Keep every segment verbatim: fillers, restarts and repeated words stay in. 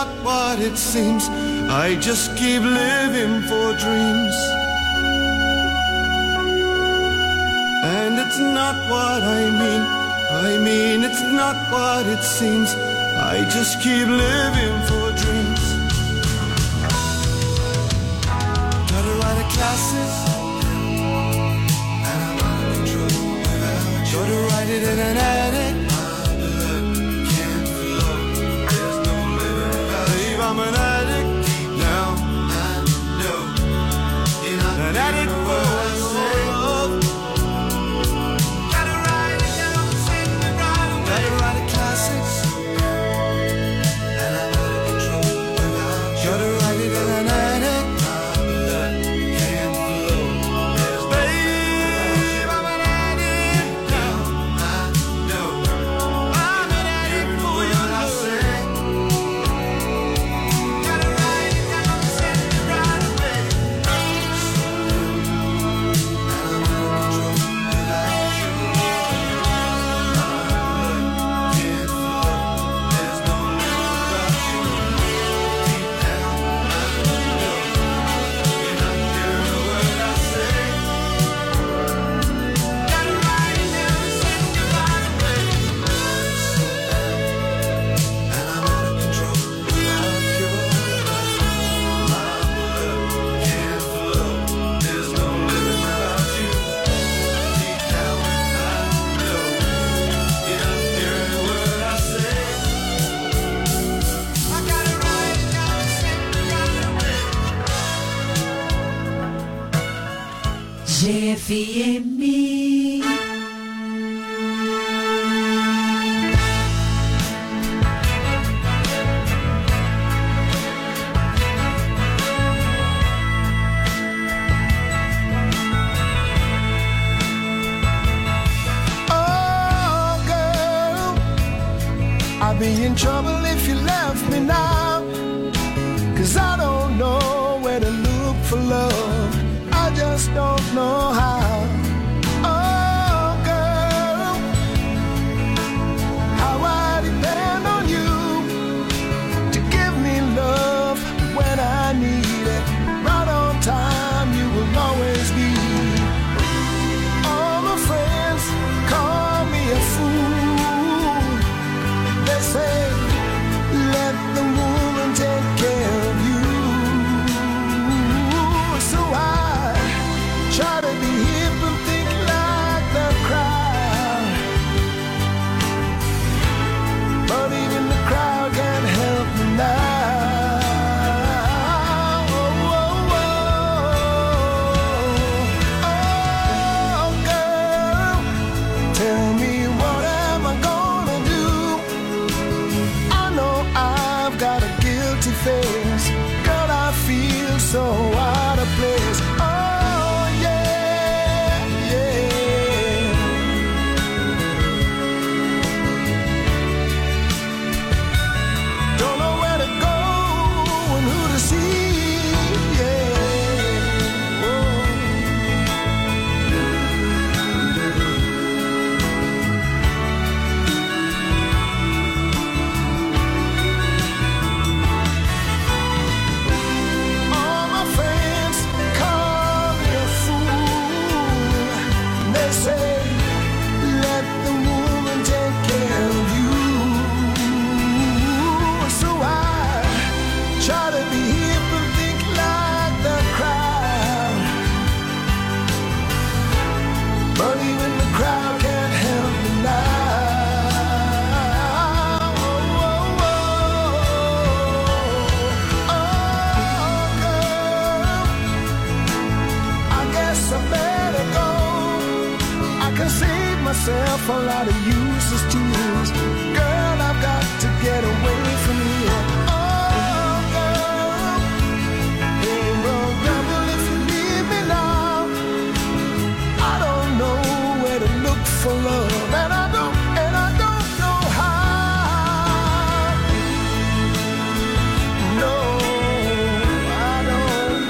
not what it seems. I just keep living for dreams. And it's not what I mean. I mean, it's not what it seems. I just keep living for dreams. Gotta write a classic, and I'm out of control without you. Gotta write it in an attic. My blood can't flow. There's no living without you. Babe, I'm an addict. Now I know you're not an addict for what I say. Gotta write it down, sing it right away. Gotta write a classic, and I'm out of control without you. Gotta write it in an attic. G F M. I'd be in trouble if you left me now, 'cause I don't know where to look for love. I just don't know how. Oh, girl, how I depend on you to give me love when I need it. Right on time, you will always be. All my friends call me a fool. They say, let the woman take care of you. So I try to be hip and think like the crowd, but even the crowd can't help me now. Oh, oh, oh. Oh, girl, tell me what am I gonna do? I know I've got a guilty face. Girl, I feel so out of place. Oh, yeah, yeah. Don't know where to go and who to see, yeah. Oh. All my friends call me a fool. They say, let the woman take care of you. So I try to be hip and think like the crowd, but even the crowd can't help me now. Oh, oh, oh. Oh, girl, I guess I better go. I can save myself a lot of useless tears. Girl, I've got to get away from here. Oh, girl, ain't no trouble if you leave me now. I don't know where to look for love, and I don't, and I don't know how. No, I don't.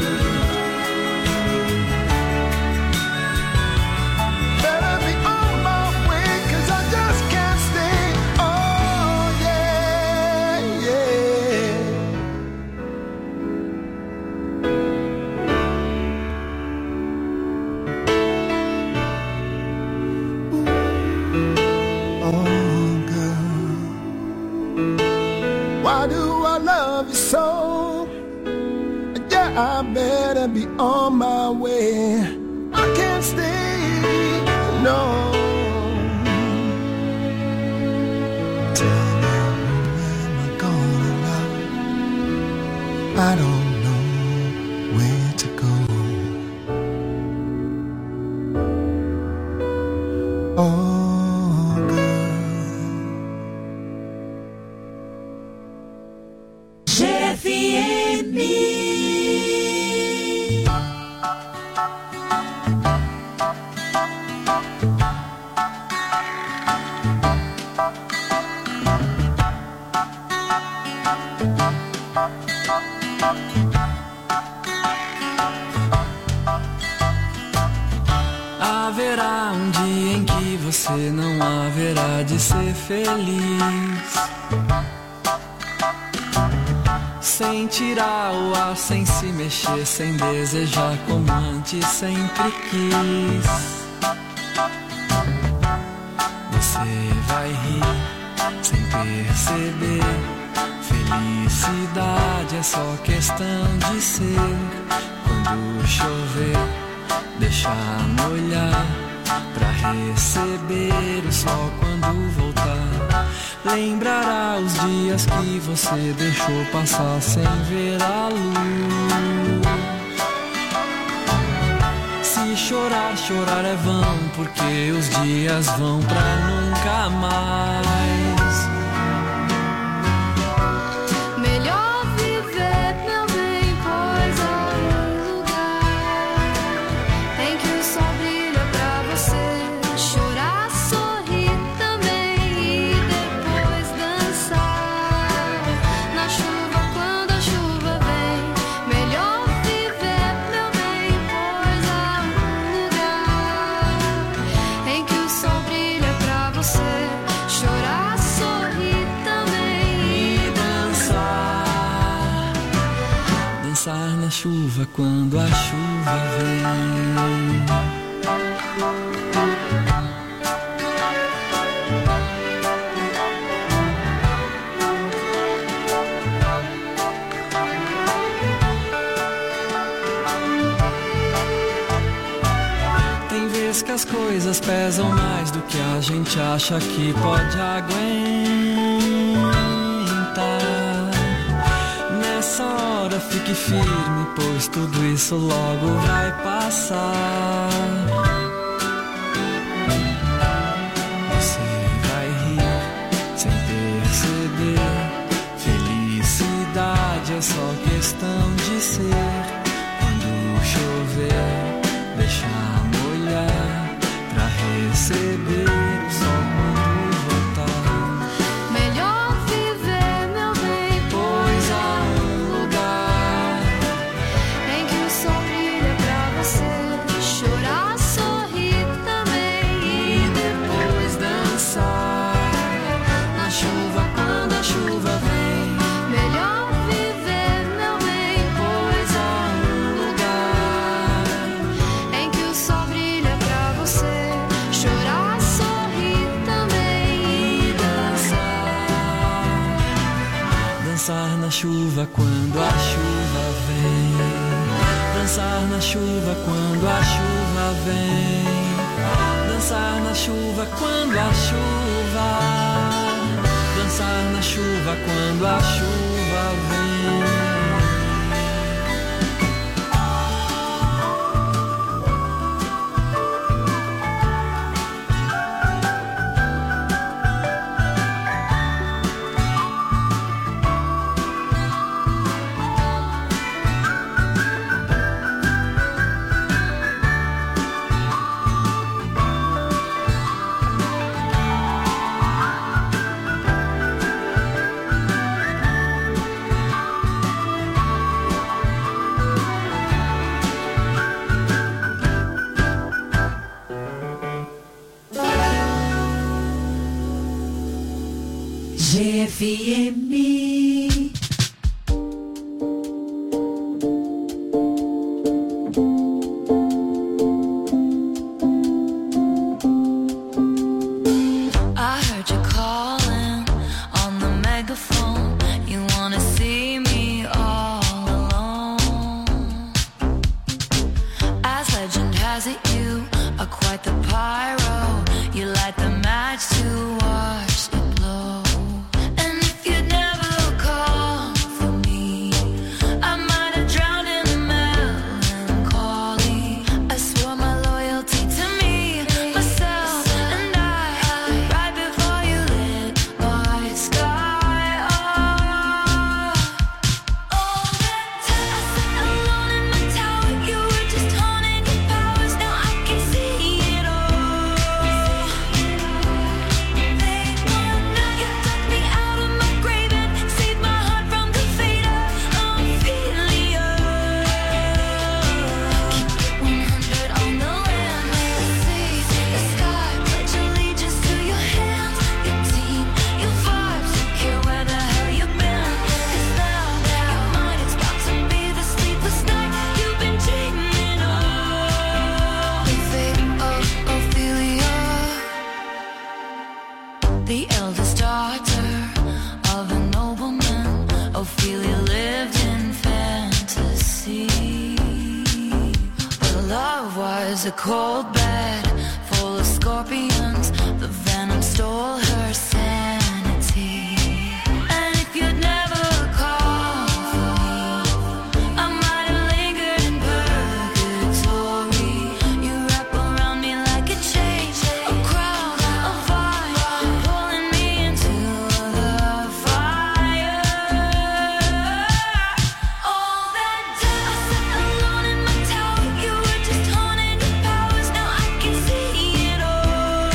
Better be on my way, 'cause I just can't stay. Oh, yeah, yeah. better be on my way. I can't stay, no. Tell me, when am I gonna love? I don't know where to go. Oh, girl. G F M. Haverá um dia em que você não haverá de ser feliz, sem tirar o ar, sem se mexer, sem desejar como antes sempre quis. Você vai rir sem perceber. Felicidade é só questão de ser. Quando chover, deixar molhar pra receber o sol quando voltar. Lembrará os dias que você deixou passar sem ver a luz. Se chorar, chorar é vão, porque os dias vão pra nunca mais. Melhor viver, meu bem, pois há um lugar em que o sol brilha pra você. Chorar, sorrir também e depois dançar na chuva quando a chuva vem. Melhor viver, meu bem, pois há um lugar em que o sol brilha pra você. Chorar, sorrir também e dançar, dançar na chuva quando a chuva vem. Tem vezes que as coisas pesam mais do que a gente acha que pode aguentar. Nessa hora fique firme, pois tudo isso logo vai passar. Você vai rir sem perceber. Felicidade é só questão de ser. Quando chover, deixar molhar pra receber o sol quando voltar. melhor viver, meu bem, Pois há um lugar em que o sol brilha pra você. Chorar, sorrir também e e depois dançar na chuva quando a chuva vem. melhor viver, meu bem, Pois há um lugar em que o sol brilha pra você. Chorar, sorrir também e dançar, dançar na chuva quando a chuva vem. Dançar na chuva quando a chuva vem. Dançar na chuva quando a chuva. Dançar na chuva quando a chuva vem. G F M. I heard you calling on the megaphone. You wanna see me all alone. the eldest daughter of a nobleman. Ophelia lived in fantasy, but love was a cold bed full of scorpions. The venom stole her sanity. And if you'd never called for me, I might have lingered in purgatory. You wrap around me like a chain, a crown of fire, pulling me into the fire. All that time I sat alone in my tower, you were just haunting your powers. Now I can see it all.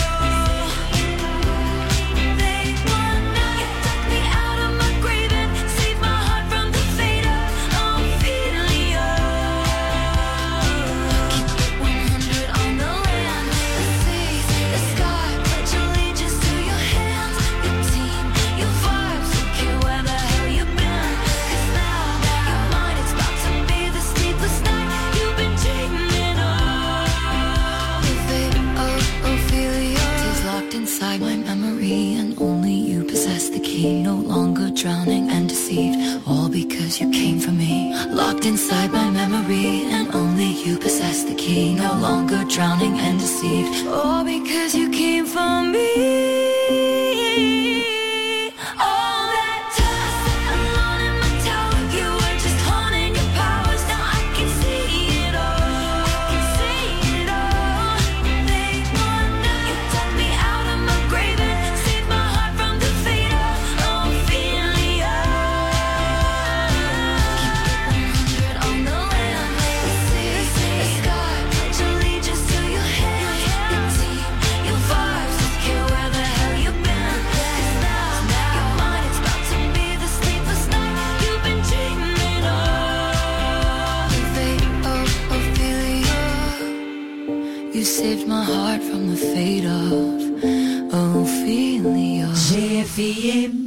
They want now, you took me out of my grave and saved my heart from the fate of Ophelia. Keep it one hundred on the land, the seas, the sky. Pledge allegiance to your hands, your team, your vibes. Don't care where the hell you've been, 'cause now your mind it's about to be the sleepless night you've been dreaming of. The fate of Ophelia is locked inside my memory, and only you possess the key. No longer drowning and deceived, all because you came for me. Locked inside my memory, and only you possess the key. No longer drowning and deceived, all because you came for me. All that time I sat alone in my tower, you were just haunting your powers. Now I can see it all. I can see it all. They want now, you took me out of my grave and saved my heart from the fate of Ophelia. Keep it one hundred on the land, the seas, the sky. Pledge allegiance to your hands, your team, your vibes. Don't care where the hell you've been, 'cause now your mind it's about to be the sleepless night you've been dreaming of. The fate of Ophelia, you saved my heart from the fate of Ophelia. G F M.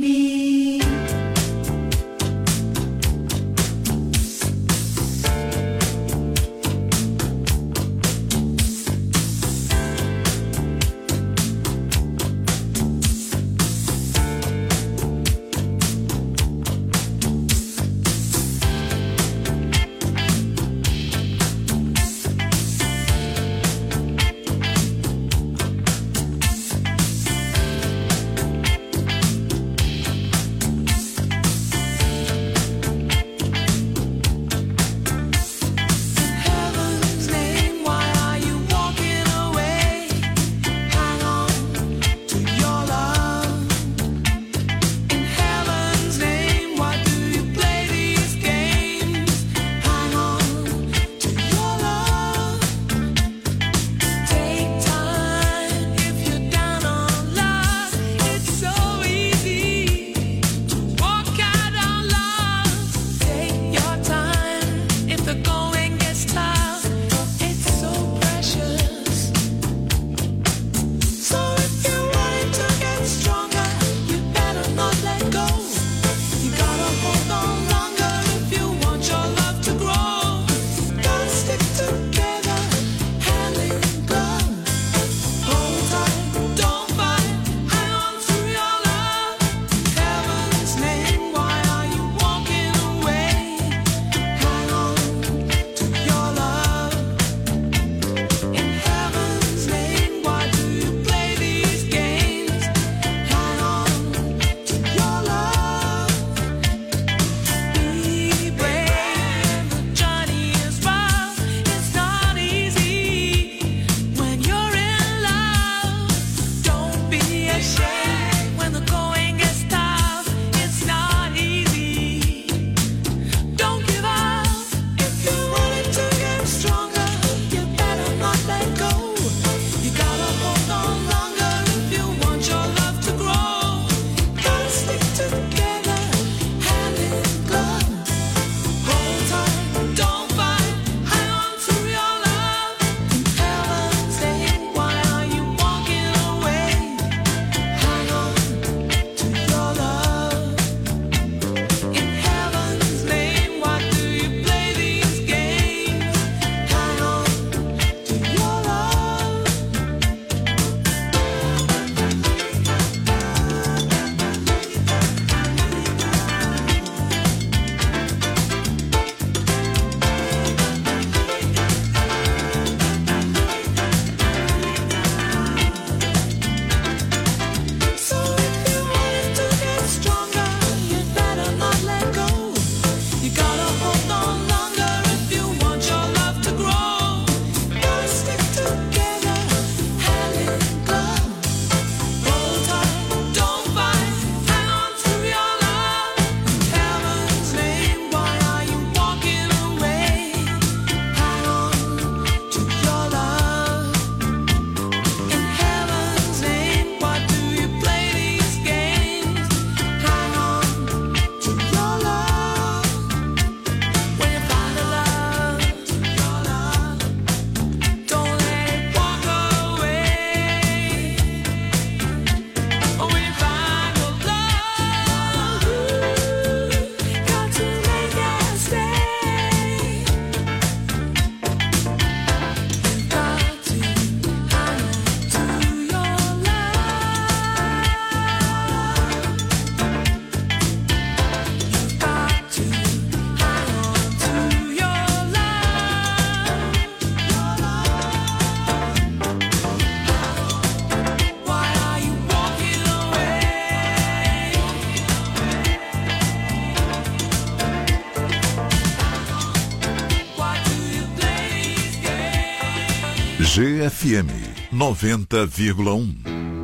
G F M noventa vírgula um.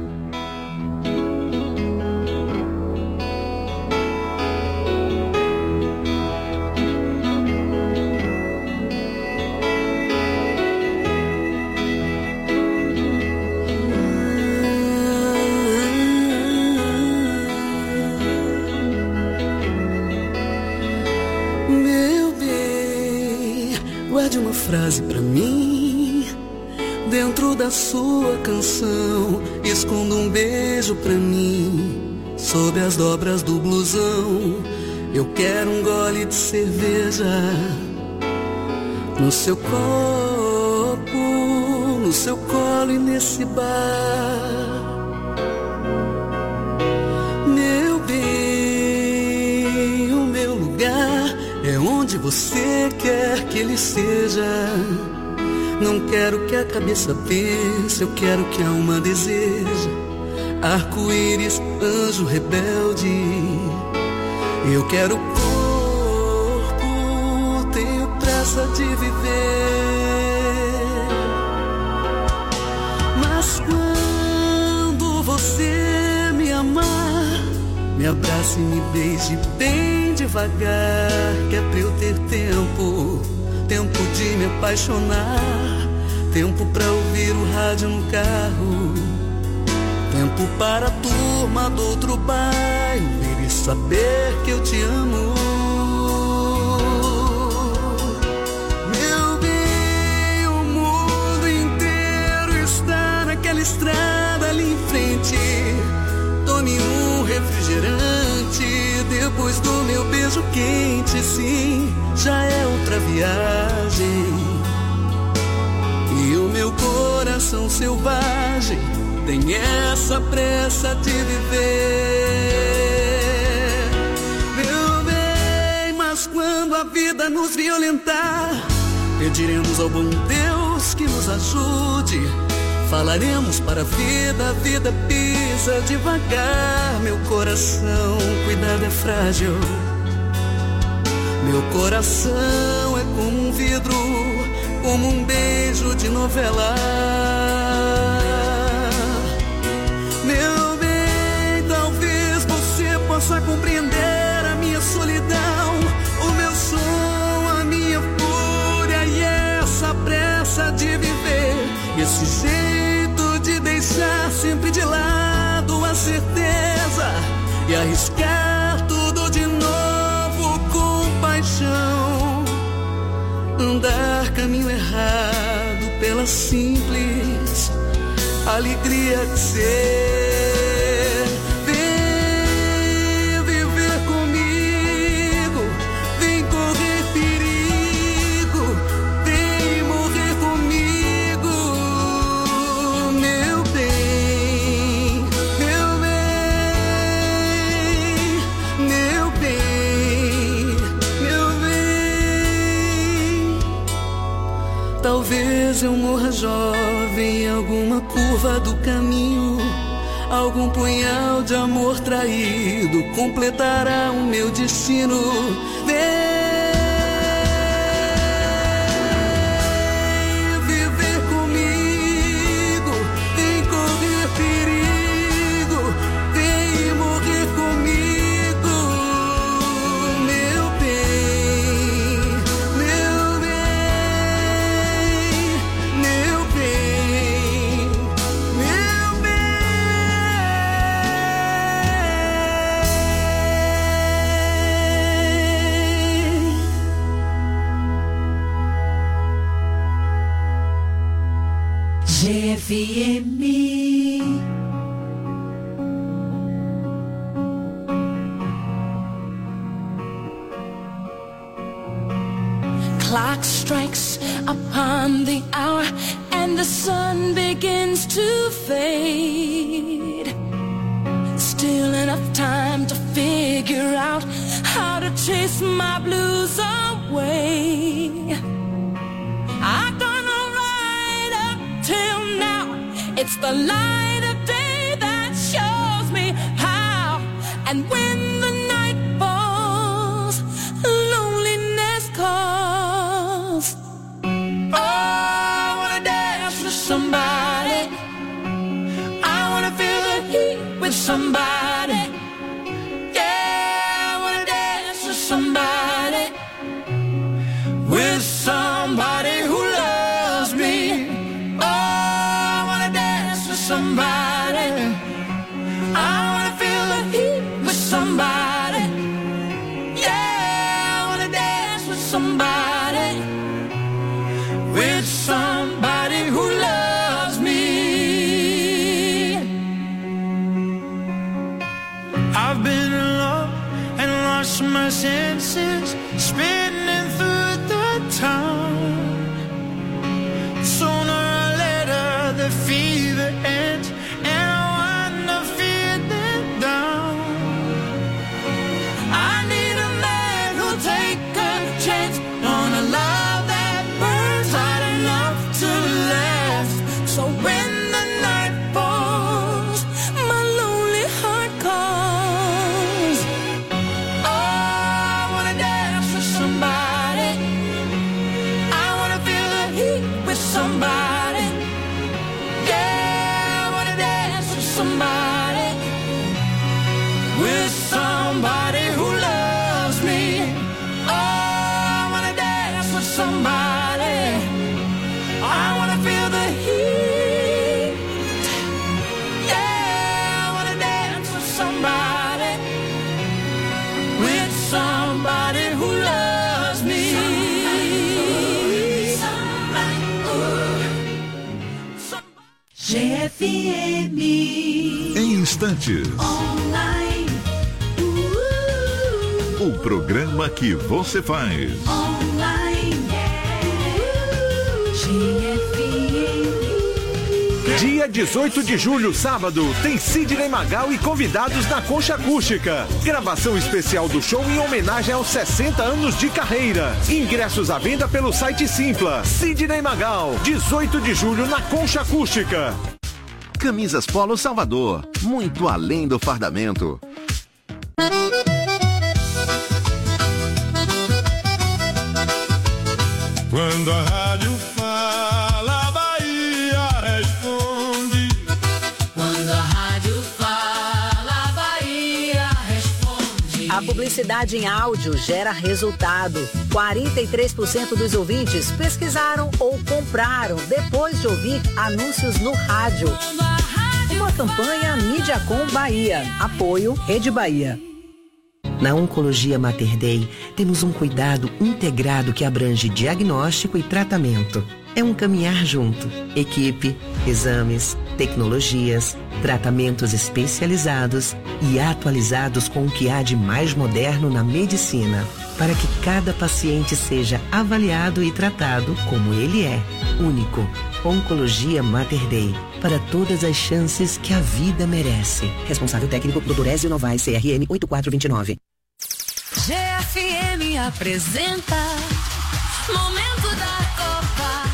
Meu bem, guarde uma frase pra mim dentro da sua canção. Esconda um beijo pra mim sob as dobras do blusão. Eu quero um gole de cerveja no seu copo, no seu colo e nesse bar. Meu bem, o meu lugar é onde você quer que ele seja. Não quero que a cabeça pense, eu quero que a alma deseja. Arco-íris, anjo rebelde. Eu quero corpo, tenho pressa de viver. Mas quando você me amar, me abrace e me beije bem devagar, que é pra eu ter tempo, tempo de me apaixonar, tempo pra ouvir o rádio no carro, tempo para a turma do outro bairro vir e saber que eu te amo. Meu bem, o mundo inteiro está naquela estrada ali em frente. Tome um refrigerante depois do meu beijo quente, sim, já é outra viagem. E o meu coração selvagem tem essa pressa de viver. Meu bem, mas quando a vida nos violentar, pediremos ao bom Deus que nos ajude. Falaremos para a vida, a vida pisa devagar. Meu coração, cuidado, é frágil. Meu coração é como um vidro, como um beijo de novela. Meu bem, talvez você possa compreender a minha solidão, o meu som, a minha fúria e essa pressa de viver. Esse jeito de deixar sempre de lado a certeza e arriscar tudo de novo com paixão. Andar caminho errado pela simples alegria de ser. Vem viver comigo, vem correr perigo, vem morrer comigo. Meu bem, meu bem, meu bem, meu bem. Talvez eu morra jovem em alguma curva do caminho. Algum punhal de amor traído completará o meu destino. Vem viver comigo, vem correr perigo, vem morrer comigo. Meu bem, meu bem, meu bem, meu bem. G F M. Clock strikes upon the hour and the sun begins to fade. Still enough time to figure out how to chase my blues away. I've done all right up till now. It's the light of day that shows me how. And when the night falls, loneliness calls. Oh, I wanna dance with with somebody. Yeah, I wanna dance with somebody. With somebody who loves me. Oh, I wanna dance with somebody. I wanna feel the heat with somebody. Yeah, I wanna dance with somebody. With somebody who loves me. I've been in love and lost my senses, spinning through the town. Sooner or later the fever ends and I wind up feeling down. I need a man who'll take a chance on a love that burns hot enough to last. So when the night falls, my lonely heart calls. Oh, I wanna dance with somebody. I wanna feel the heat with somebody. Yeah, I wanna dance with somebody. With somebody who loves me. Oh, I wanna dance with somebody. I wanna feel the heat. Yeah, I wanna dance with somebody. With somebody who loves me. Somebody, G F M. Em instantes, Online. o programa que você faz. Online. G F M. Dia dezoito de julho, sábado, tem Sidney Magal e convidados na Concha Acústica. Gravação especial do show em homenagem aos sessenta anos de carreira. Ingressos à venda pelo site Simpla. Sidney Magal, dezoito de julho na Concha Acústica. Camisas Polo Salvador, muito além do fardamento. Quando a rádio fala, a Bahia responde. Quando a rádio fala, a Bahia responde. A publicidade em áudio gera resultado. quarenta e três por cento dos ouvintes pesquisaram ou compraram depois de ouvir anúncios no rádio. Uma campanha Mídiacom Bahia. Apoio Rede Bahia. Na Oncologia Mater Dei, temos um cuidado integrado que abrange diagnóstico e tratamento. É um caminhar junto. Equipe, exames, tecnologias, tratamentos especializados e atualizados com o que há de mais moderno na medicina, para que cada paciente seja avaliado e tratado como ele é, único. Oncologia Mater Dei, para todas as chances que a vida merece. Responsável técnico, doutor Ézio Novaes, C R M oito quatro dois nove. G F M apresenta Momento da Copa.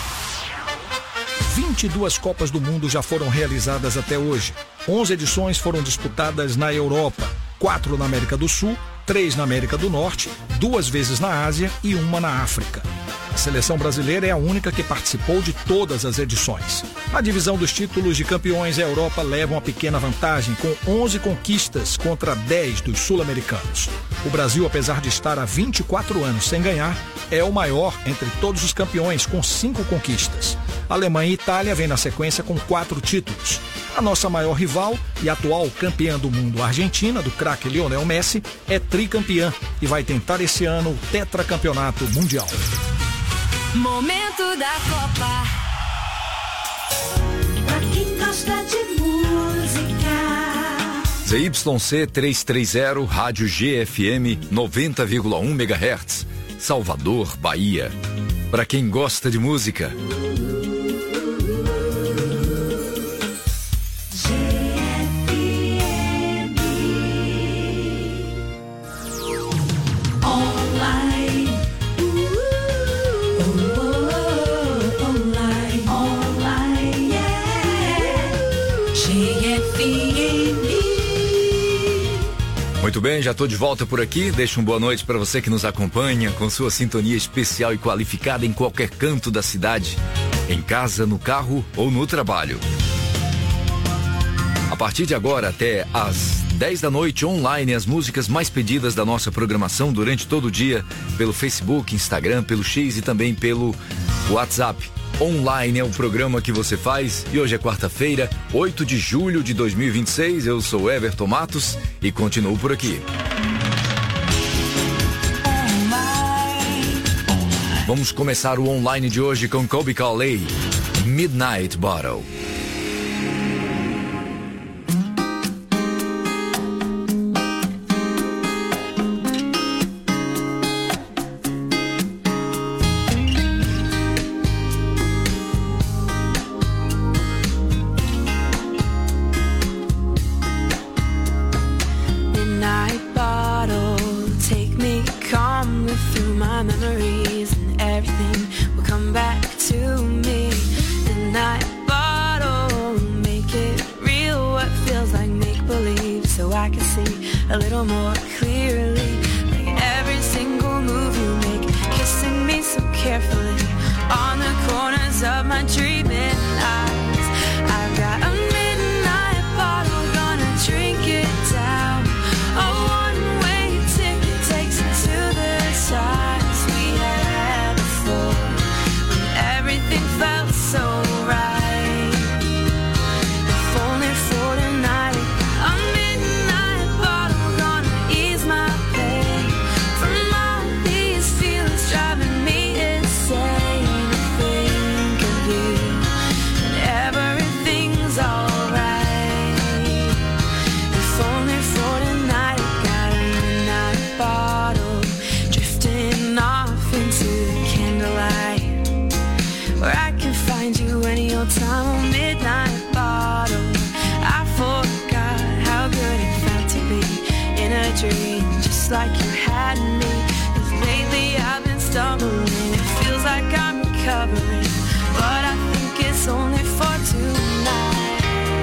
vinte e duas Copas do Mundo já foram realizadas até hoje. onze edições foram disputadas na Europa, quatro na América do Sul, três na América do Norte, duas vezes na Ásia e uma na África. A seleção brasileira é a única que participou de todas as edições. Na divisão dos títulos de campeões, a Europa leva uma pequena vantagem, com onze conquistas contra dez dos sul-americanos. O Brasil, apesar de estar há vinte e quatro anos sem ganhar, é o maior entre todos os campeões, com cinco conquistas. A Alemanha e Itália vêm na sequência com quatro títulos. A nossa maior rival e atual campeã do mundo, a Argentina, do craque Lionel Messi, é tricampeã e vai tentar esse ano o tetracampeonato mundial. Momento da Copa. Pra quem gosta de música. Z Y C trezentos e trinta, Rádio G F M noventa vírgula um megahertz, Salvador, Bahia. Para quem gosta de música. Muito bem, já estou de volta por aqui. Deixo uma boa noite para você que nos acompanha com sua sintonia especial e qualificada em qualquer canto da cidade, em casa, no carro ou no trabalho. A A partir de agora até às dez da noite, online, as músicas mais pedidas da nossa programação durante todo o dia, pelo Facebook, Instagram, pelo X e também pelo WhatsApp. Online é o programa que você faz e hoje é quarta-feira, oito de julho de dois mil e vinte e seis. Eu sou Everton Matos e continuo por aqui. Vamos começar o online de hoje com Colbie Caillat, Midnight Bottle. A little more clearly, like every single move you make, kissing me so carefully on the corners of my dreaming eyes. I've got a midnight bottle, gonna drink it down. A one-way ticket takes me to the times we had before, when everything felt so right. If only for tonight, a midnight bottle gonna ease my pain from all these feelings driving me insane. I think of you and everything's alright. If only for tonight, got a midnight bottle drifting off into the candlelight, where I can find you any old time. A midnight bottle, I forgot how good it felt to be in a dream, just like you had me. 'Cause lately I've been stumbling, it feels like I'm recovering, but I think it's only for tonight.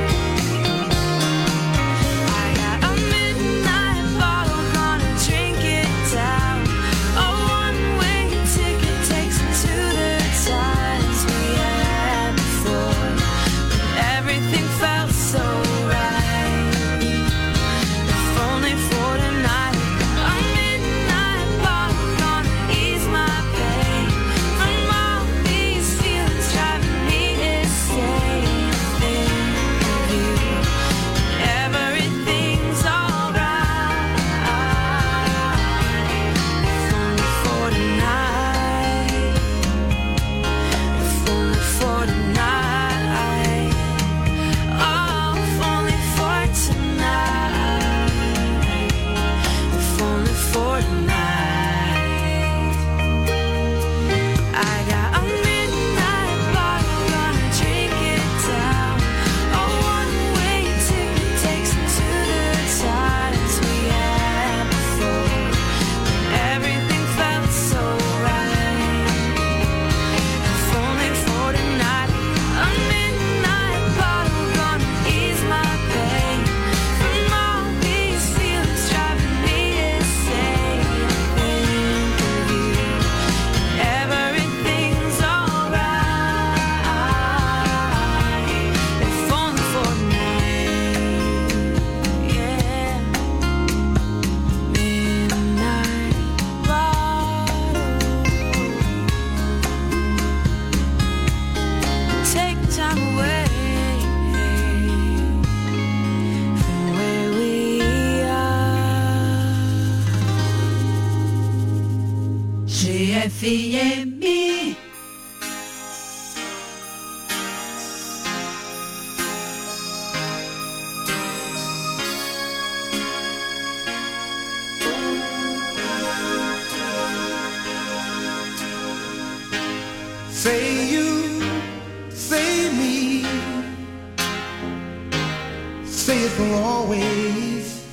I got a midnight bottle, gonna drink it down. A one-way ticket takes me to the times we had before, when everything felt so right. If only for tonight, a midnight bottle gonna ease my pain from all these feelings driving me insane. I think of you, everything's alright. If only for tonight, if only for tonight, oh, if only for tonight, if only for tonight. I got a midnight bottle, gonna drink it down. A one-way ticket takes me to the times we had before, when everything felt so right. If only for tonight, a midnight bottle gonna ease my pain from all these feelings driving me insane. I think of you, everything's alright. If only for tonight, yeah. Midnight bottle, take time away from where we are. G F M. Say you, say me, say it for always.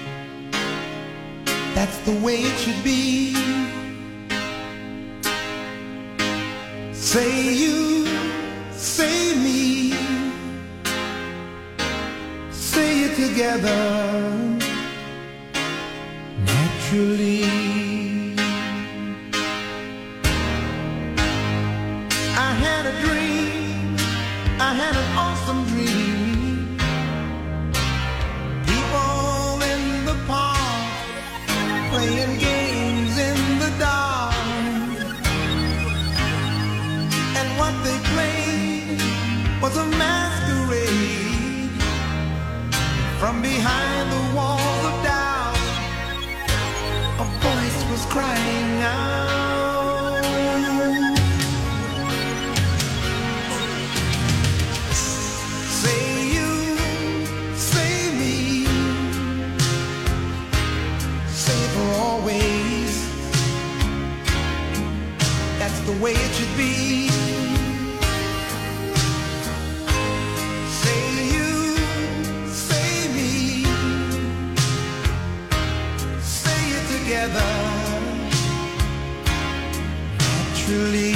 That's the way it should be. Say you, say me, say it together naturally. I had a dream, I had an awesome dream. From behind the walls of doubt, a voice was crying out. Say you, say me, say for always. That's the way it should be. Together, naturally.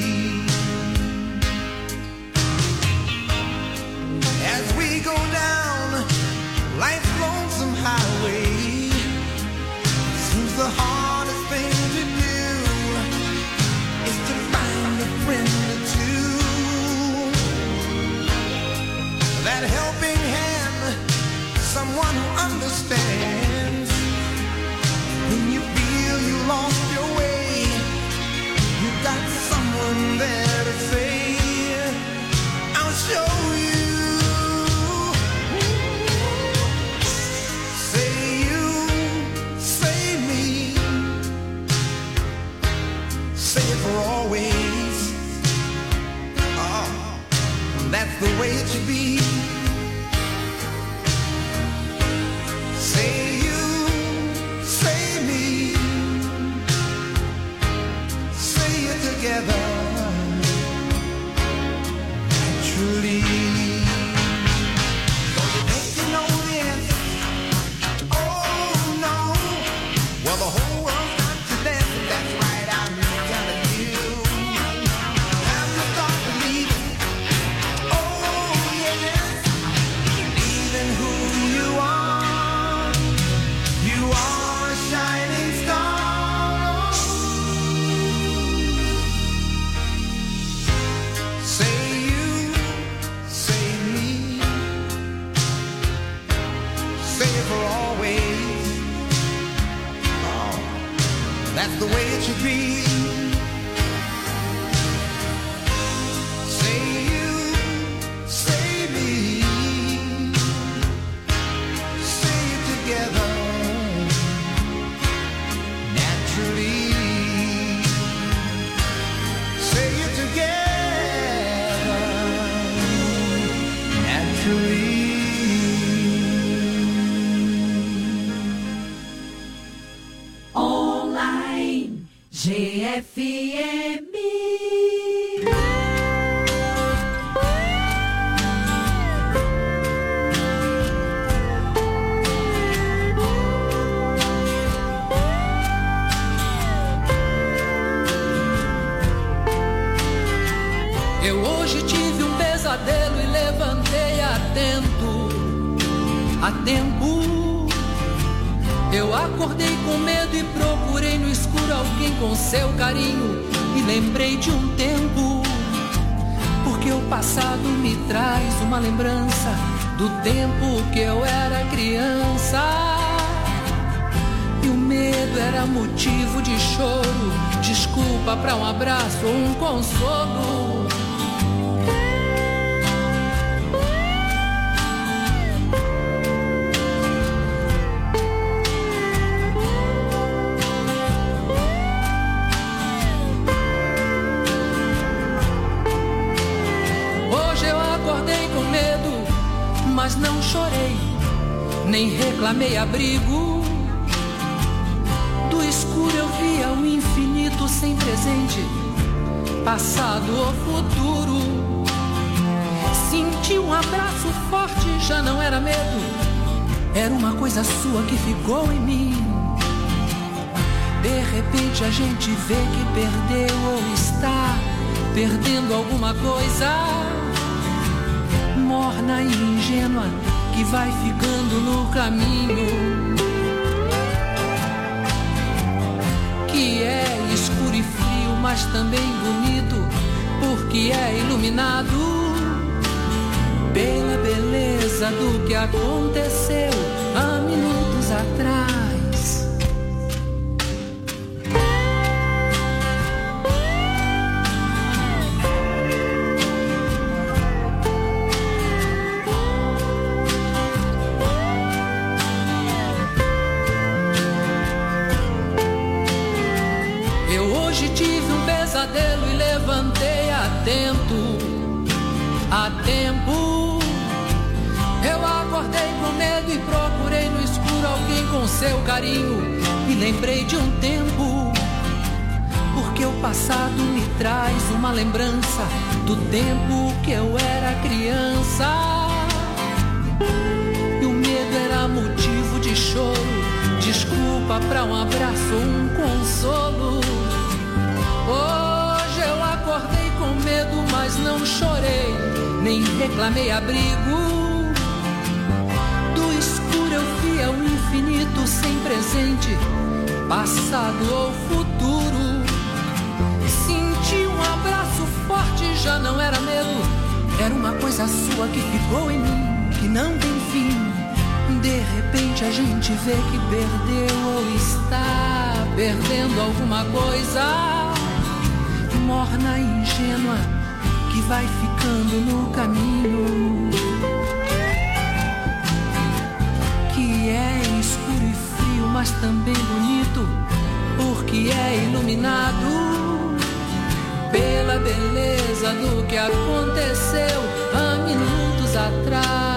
As we go down life's lonesome highway, seems the hardest thing to do is to find a friend or two. That helping hand, someone who understands. When you feel you lost your way, you got someone there to say, I'll show you. Say you, say me, say it for always. Oh, that's the way it should be. Say you. Together, naturally. Don't you know the answer? Oh no. Well, the whole world's got to dance, and that's right, I'm telling you. Have to start believing. Oh yes, believe in who you are. You are a shining star. For always. Oh, that's the way it should be. Say you, say me, say it together, naturally. Say it together, naturally. G F M. Eu hoje tive um pesadelo e levantei atento, a tempo. Eu acordei com medo e procurei no escuro alguém com seu carinho. E lembrei de um tempo, porque o passado me traz uma lembrança do tempo que eu era criança. E o medo era motivo de choro, desculpa pra um abraço ou um consolo. Mas não chorei, nem reclamei abrigo. Do escuro eu via o infinito sem presente, passado ou futuro. Senti um abraço forte, já não era medo, era uma coisa sua que ficou em mim. De repente a gente vê que perdeu ou está perdendo alguma coisa. Morna e ingênua que vai ficando no caminho, que é escuro e frio, mas também bonito, porque é iluminado pela beleza do que aconteceu há minutos atrás. atento a tempo. Eu acordei com medo e procurei no escuro alguém com seu carinho. Me lembrei de um tempo, porque o passado me traz uma lembrança do tempo que eu era criança. E o medo era motivo de choro, desculpa pra um abraço ou um consolo. Hoje eu acordei com medo, mas não chorei, nem reclamei abrigo. Do escuro eu via o infinito sem presente, passado ou futuro. Senti um abraço forte, já não era medo, era uma coisa sua que ficou em mim, que não tem fim. De repente a gente vê que perdeu ou está perdendo alguma coisa, morna e ingênua, que vai ficando no caminho, que é escuro e frio, mas também bonito, porque é iluminado pela beleza do que aconteceu há minutos atrás.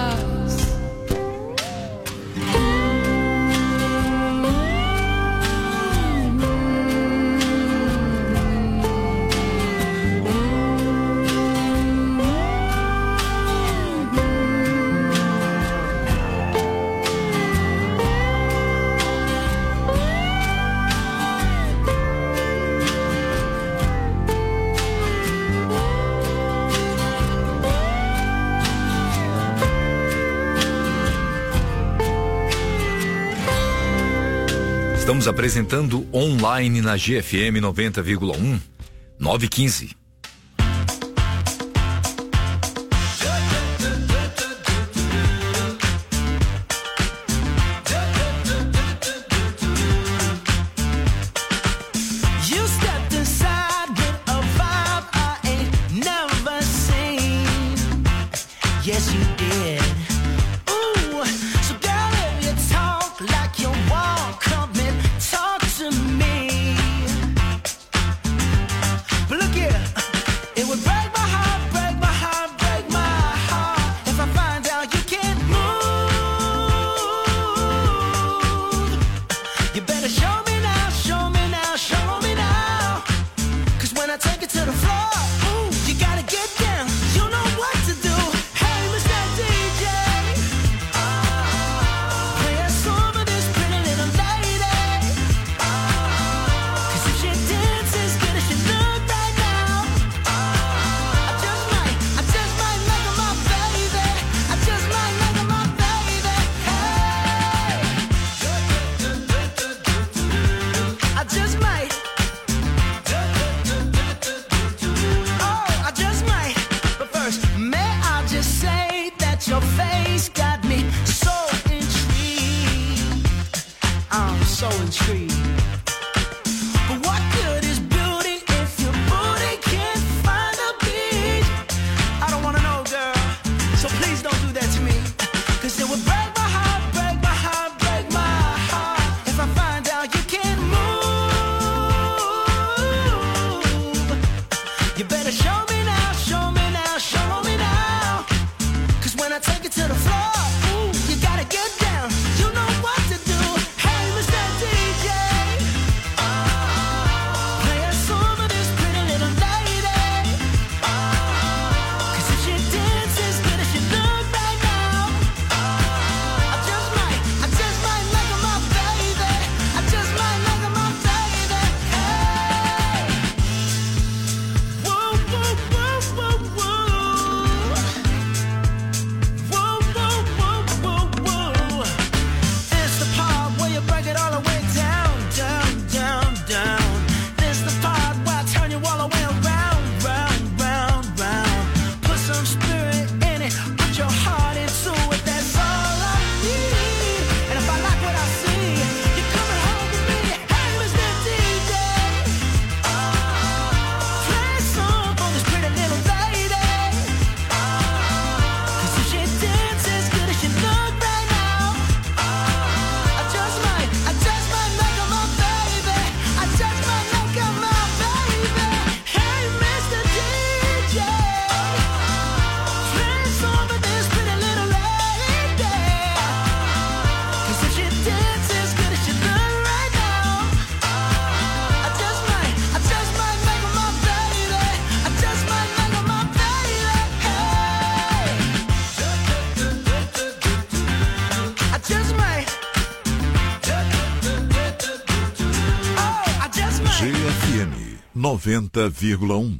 Estamos apresentando online na G F M noventa vírgula um, nove e quinze. Get down, you know what to do. Hey, Mister D J. noventa vírgula um.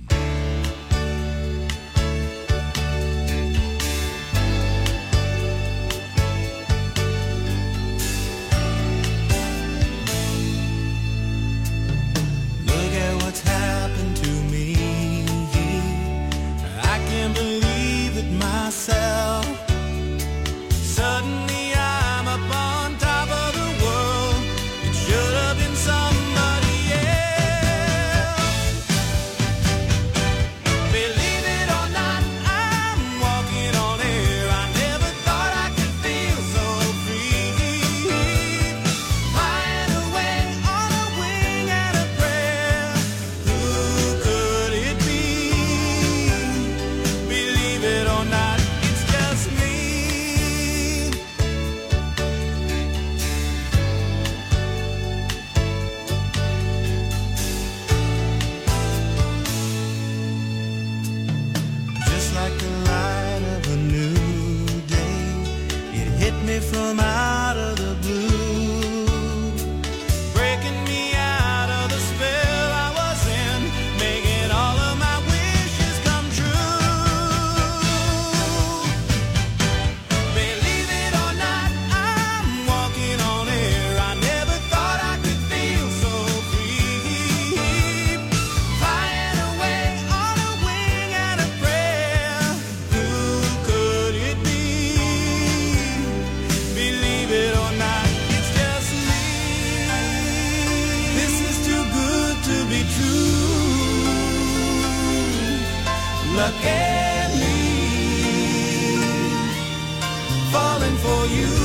Look at me, falling for you.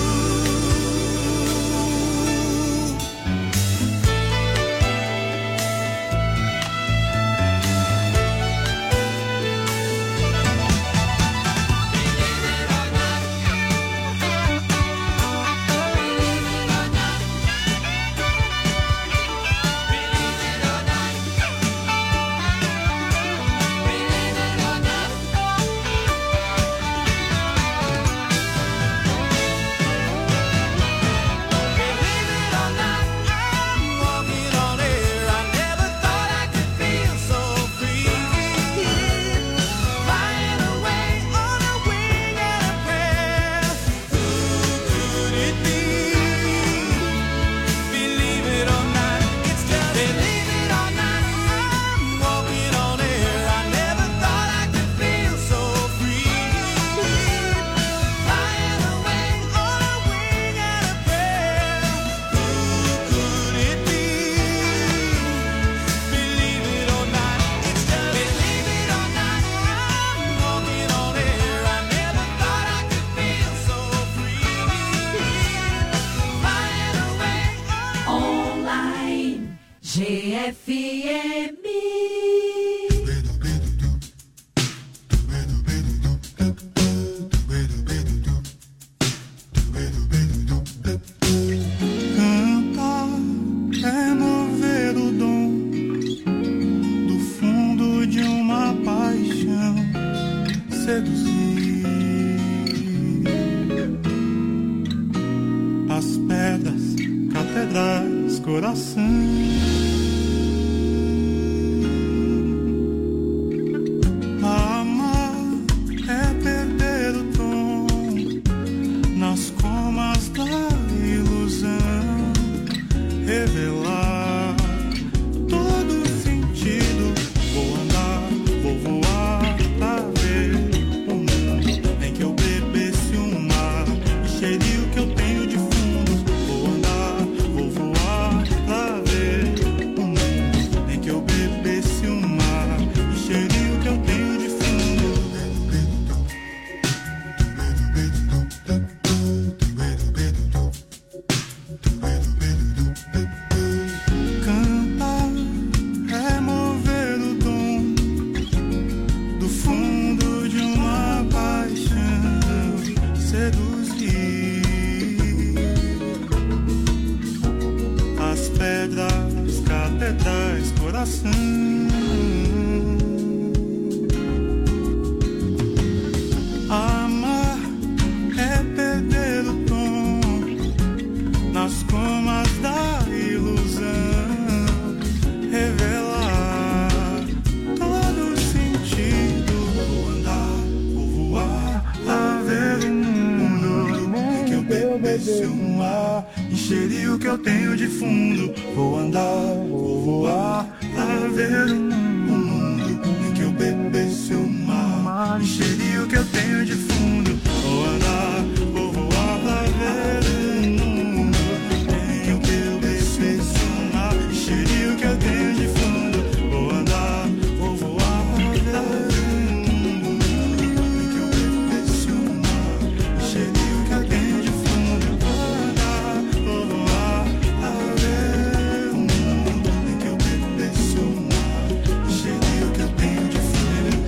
G F M. Cantar é mover o dom do fundo de uma paixão, seduzir as pedras, catedrais, coração. Revelar obedecer o mar. Encheria o que eu tenho de fundo. Vou andar, vou voar, pra ver o mundo. Nem que eu bebesse o mar. Encheria o que eu tenho de fundo. Vou andar, vou voar, pra ver o mundo. Nem que eu bebesse o mar. Encheria o que eu tenho de fundo. Vou andar, vou voar, pra ver o mundo. Nem que eu bebesse o mar. Encheria o que eu tenho de fundo. Vou andar, vou voar, pra ver o mundo. Nem que eu bebesse o mar. Encheria o que eu tenho de fundo.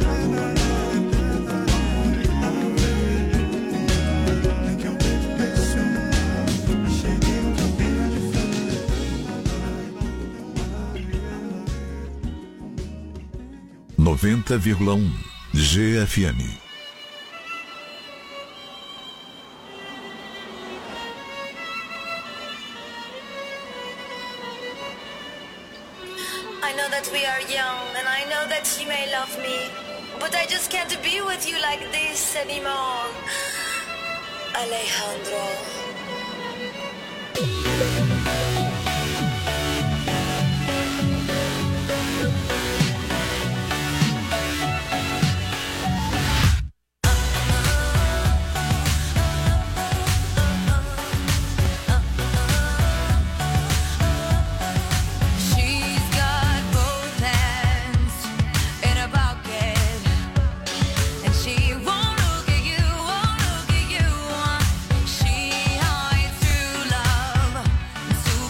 noventa vírgula um G F M. I know that we are young, and I know that you may love me, but I just can't be with you like this anymore, Alejandro. She's got both hands in her pocket, and she won't look at you, won't look at you. She hides true love.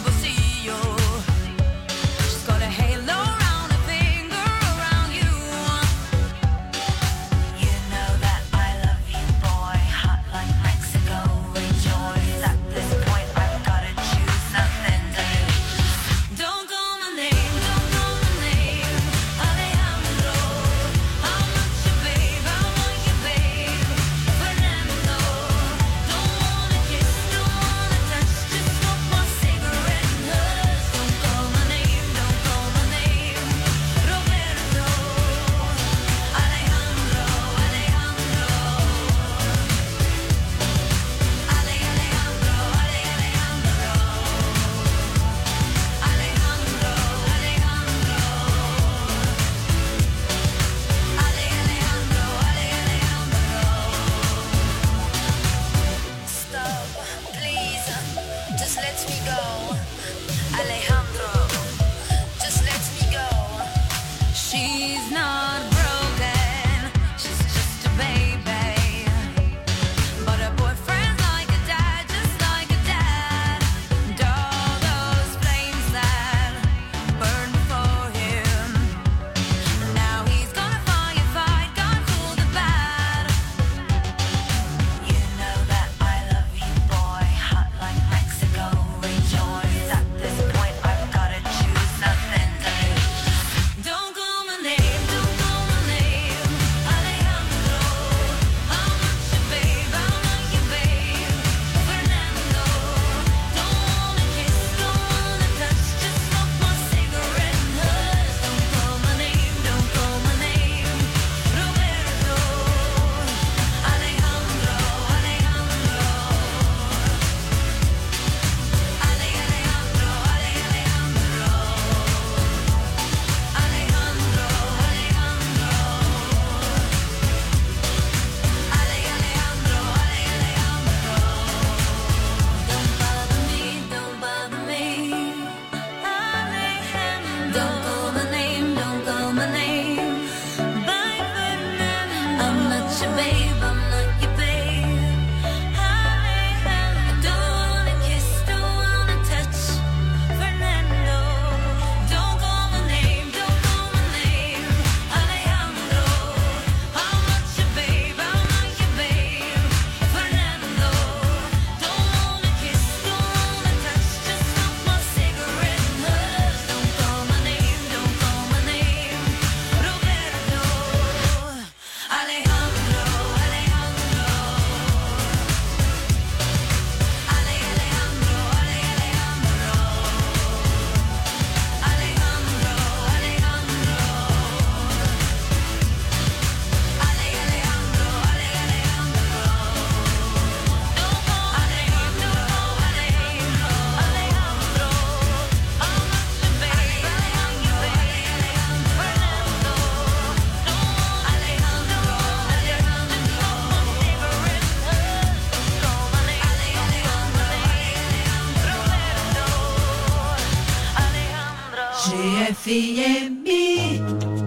F M.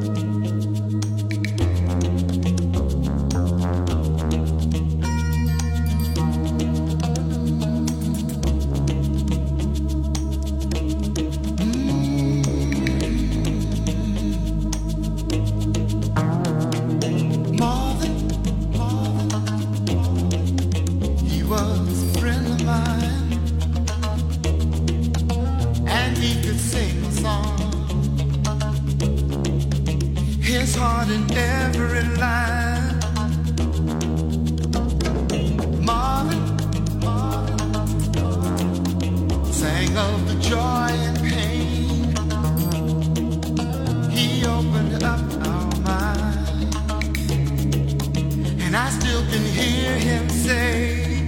His heart in every line. Marvin, Marvin sang of the joy and pain. He opened up our mind, and I still can hear him say,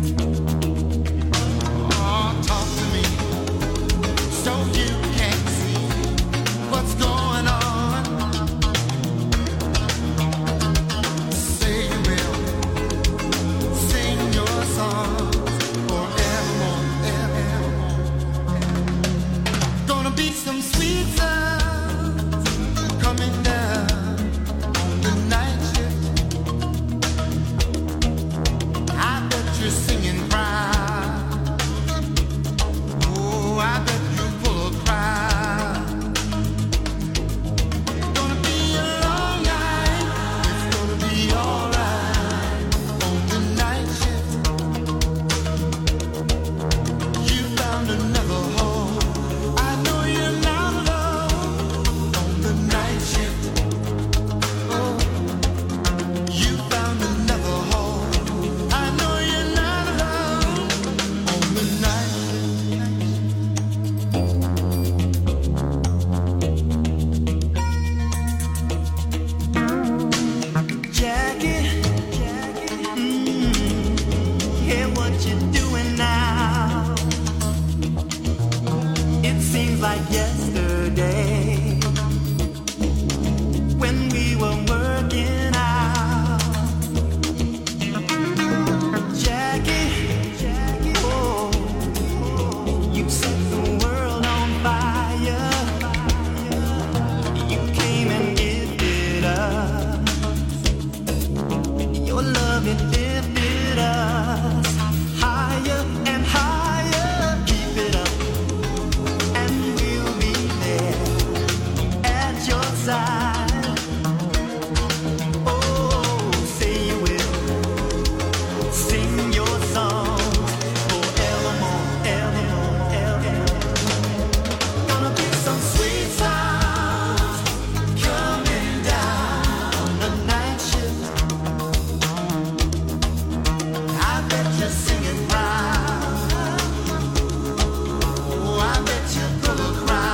oh, talk to me so you can see what's going on. Some sweet sounds coming down on the night shift. I bet you're singing proud. Oh, I bet you're full of pride. It's gonna be a long night. It's gonna be alright on the night shift. You found another home. Like yesterday when we were working out. Jackie, Jackie, oh, you set the world on fire. You came and gifted us your love, it lifted us higher and higher. Keep it up. Side. Oh, say you will sing your songs forevermore, evermore, evermore. Gonna be some sweet sounds coming down the night shift. I bet you're singing proud. Oh, I bet you're full of cry.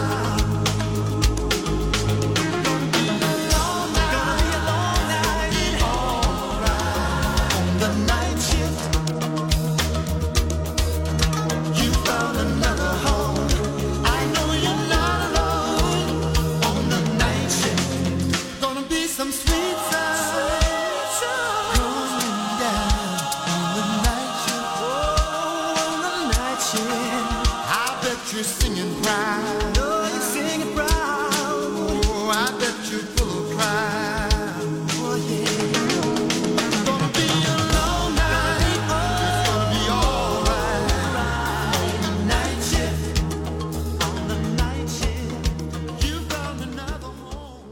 You're singing proud. Oh, you're singing proud. Oh, I bet you're full of pride. Oh, yeah. It's gonna be a long night. It's gonna be alright. On the night shift. On the night shift. You found another home.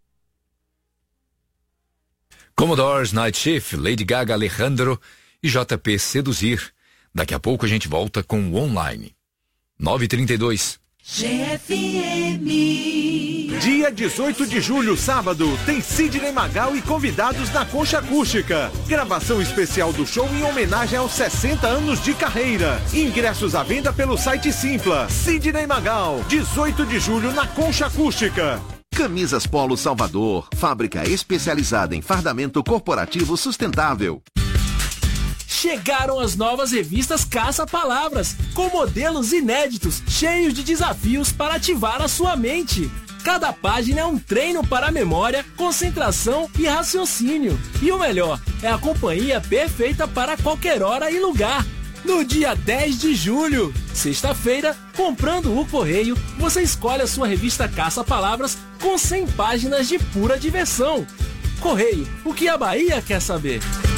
Commodores, Night Shift, Lady Gaga, Alejandro e J P Seduzir. Daqui a pouco a gente volta com o Online. nove e trinta e dois. G F M. Dia dezoito de julho, sábado, tem Sidney Magal e convidados na Concha Acústica. Gravação especial do show em homenagem aos sessenta anos de carreira. Ingressos à venda pelo site Simpla. Sidney Magal, dezoito de julho na Concha Acústica. Camisas Polo Salvador, fábrica especializada em fardamento corporativo sustentável. Chegaram as novas revistas Caça-Palavras, com modelos inéditos, cheios de desafios para ativar a sua mente. Cada página é um treino para a memória, concentração e raciocínio. E o melhor, é a companhia perfeita para qualquer hora e lugar. No dia dez de julho, Sexta-feira, comprando o Correio, você escolhe a sua revista Caça-Palavras com cem páginas de pura diversão. Correio, o que a Bahia quer saber?